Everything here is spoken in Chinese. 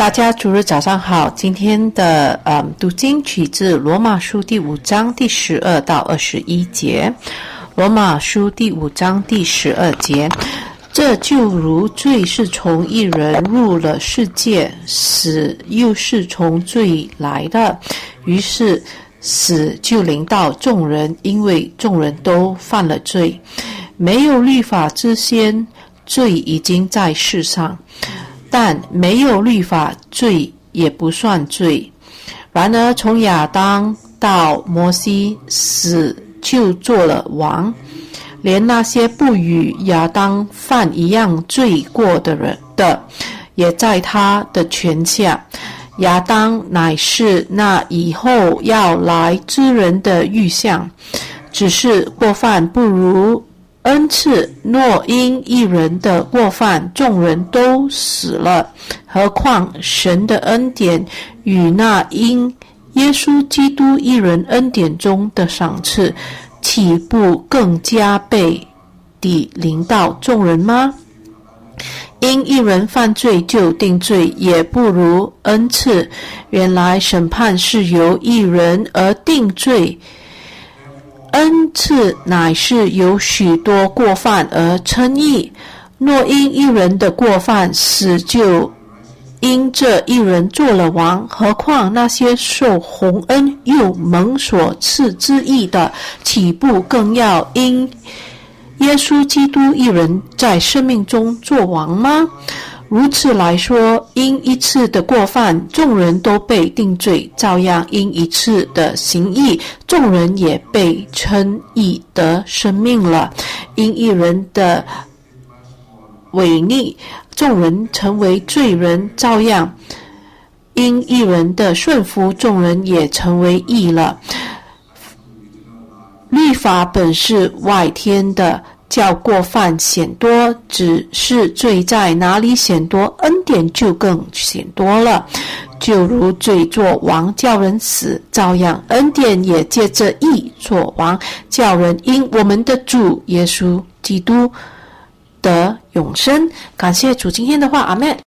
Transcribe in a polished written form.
大家主日早上好，今天的读经取自罗马书第5章第12到21节。罗马书第5章第12节，这就如罪是从一人入了世界，死又是从罪来的，于是死就临到众人，因为众人都犯了罪。没有律法之先，罪已经在世上，但没有律法，罪也不算罪。然而从亚当到摩西，死就做了王，连那些不与亚当犯一样罪过的人也在他的权下。亚当乃是那以后要来之人的预像，只是过犯不如恩赐，若因一人的过犯众人都死了，何况神的恩典与那因耶稣基督一人恩典中的赏赐，岂不更加倍地临到众人吗？因一人犯罪就定罪，也不如恩赐。原来审判是由一人而定罪，恩赐乃是由许多过犯而称义。若因一人的过犯，死就因这一人做了王，何况那些受洪恩又蒙所赐之义的，岂不更要因耶稣基督一人在生命中做王吗？如此来说，因一次的过犯，众人都被定罪，照样因一次的行义，众人也被称义得生命了。因一人的违逆，众人成为罪人，照样因一人的顺服，众人也成为义了。律法本是外天的，叫过犯显多，只是罪在哪里显多，恩典就更显多了。就如罪作王，叫人死，照样恩典也借着义作王，叫人因我们的主耶稣基督得永生。感谢主今天的话，阿们。